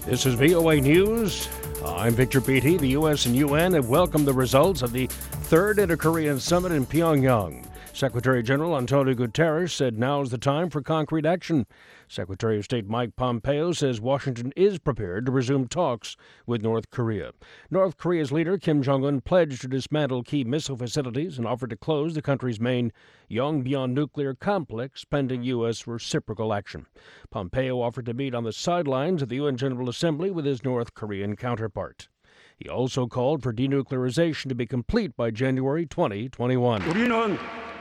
This is VOA News. I'm Victor Beatty. The U.S. and UN have welcomed the results of the third Inter-Korean Summit in Pyongyang. Secretary General Antonio Guterres said now is the time for concrete action. Secretary of State Mike Pompeo says Washington is prepared to resume talks with North Korea. North Korea's leader Kim Jong-un pledged to dismantle key missile facilities and offered to close the country's main Yongbyon nuclear complex pending U.S. reciprocal action. Pompeo offered to meet on the sidelines of the UN General Assembly with his North Korean counterpart. He also called for denuclearization to be complete by January 2021.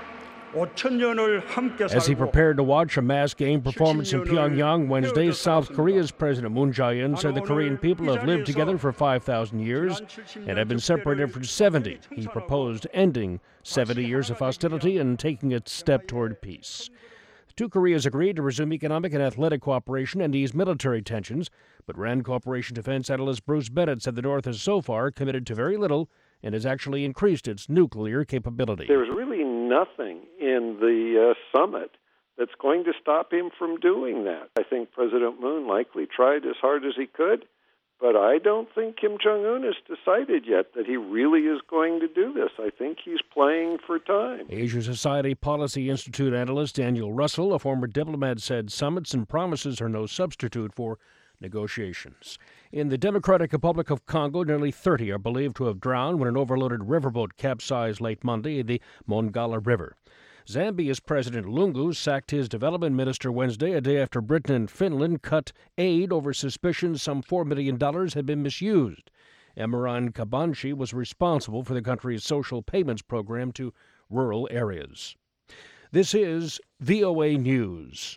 As he prepared to watch a mass game performance in Pyongyang Wednesday, South Korea's President Moon Jae-in said the Korean people have lived together for 5,000 years and have been separated for 70. He proposed ending 70 years of hostility and taking a step toward peace. The two Koreas agreed to resume economic and athletic cooperation and ease military tensions, but RAND Corporation defense analyst Bruce Bennett said the North has so far committed to very little and has actually increased its nuclear capability. There's really nothing in the summit that's going to stop him from doing that. I think President Moon likely tried as hard as he could, but I don't think Kim Jong-un has decided yet that he really is going to do this. I think he's playing for time. Asia Society Policy Institute analyst Daniel Russell, a former diplomat, said summits and promises are no substitute for negotiations. In the Democratic Republic of Congo, nearly 30 are believed to have drowned when an overloaded riverboat capsized late Monday in the Mongala River. Zambia's President Lungu sacked his development minister Wednesday, a day after Britain and Finland cut aid over suspicions some $4 million had been misused. Emerson Kabanchi was responsible for the country's social payments program to rural areas. This is VOA News.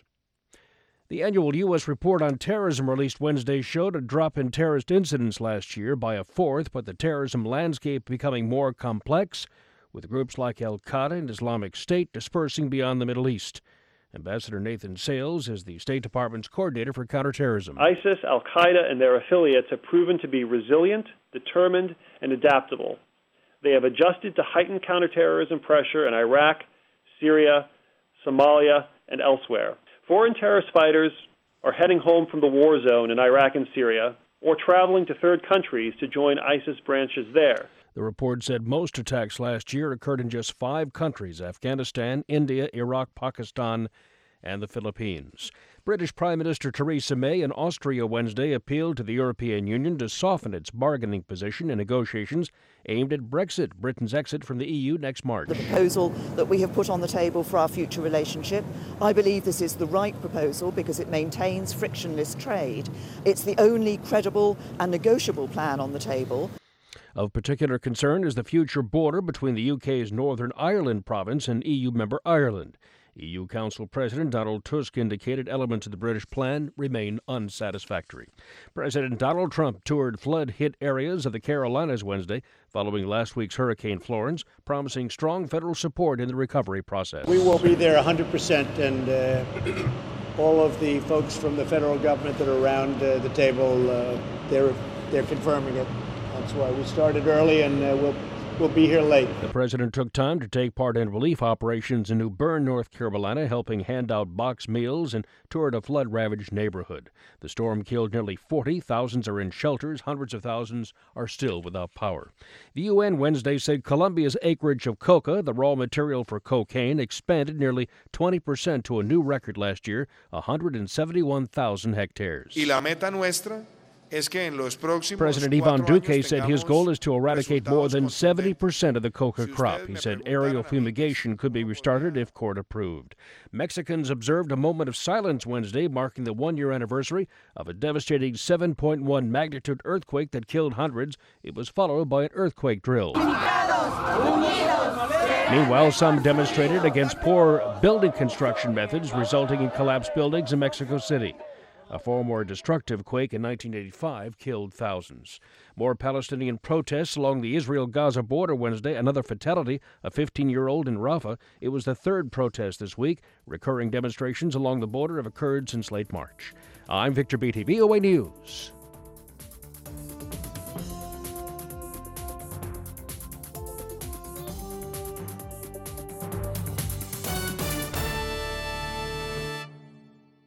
The annual U.S. report on terrorism released Wednesday showed a drop in terrorist incidents last year by a fourth, but the terrorism landscape becoming more complex, with groups like Al-Qaeda and Islamic State dispersing beyond the Middle East. Ambassador Nathan Sales is the State Department's coordinator for counterterrorism. ISIS, Al-Qaeda, and their affiliates have proven to be resilient, determined, and adaptable. They have adjusted to heightened counterterrorism pressure in Iraq, Syria, Somalia, and elsewhere. Foreign terrorist fighters are heading home from the war zone in Iraq and Syria or traveling to third countries to join ISIS branches there. The report said most attacks last year occurred in just 5 countries: Afghanistan, India, Iraq, Pakistan, and the Philippines. British Prime Minister Theresa May in Austria Wednesday appealed to the European Union to soften its bargaining position in negotiations aimed at Brexit, Britain's exit from the EU next March. The proposal that we have put on the table for our future relationship, I believe this is the right proposal because it maintains frictionless trade. It's the only credible and negotiable plan on the table. Of particular concern is the future border between the UK's Northern Ireland province and EU member Ireland. EU Council President Donald Tusk indicated elements of the British plan remain unsatisfactory. President Donald Trump toured flood-hit areas of the Carolinas Wednesday following last week's Hurricane Florence, promising strong federal support in the recovery process. We will be there 100%, and all of the folks from the federal government that are around the table, they're confirming it. That's why we started early, and we'll be here late. The president took time to take part in relief operations in New Bern, North Carolina, helping hand out box meals and toured a flood-ravaged neighborhood. The storm killed nearly 40. Thousands are in shelters. Hundreds of thousands are still without power. The UN Wednesday said Colombia's acreage of coca, the raw material for cocaine, expanded nearly 20% to a new record last year, 171,000 hectares. Y la meta nuestra President Ivan Duque said his goal is to eradicate more than 70% of the coca crop. He said aerial fumigation could be restarted if court approved. Mexicans observed a moment of silence Wednesday, marking the one-year anniversary of a devastating 7.1 magnitude earthquake that killed hundreds. It was followed by an earthquake drill. Meanwhile, some demonstrated against poor building construction methods, resulting in collapsed buildings in Mexico City. A far more destructive quake in 1985 killed thousands. More Palestinian protests along the Israel-Gaza border Wednesday. Another fatality, a 15-year-old in Rafah. It was the third protest this week. Recurring demonstrations along the border have occurred since late March. I'm Victor Beatty, VOA News.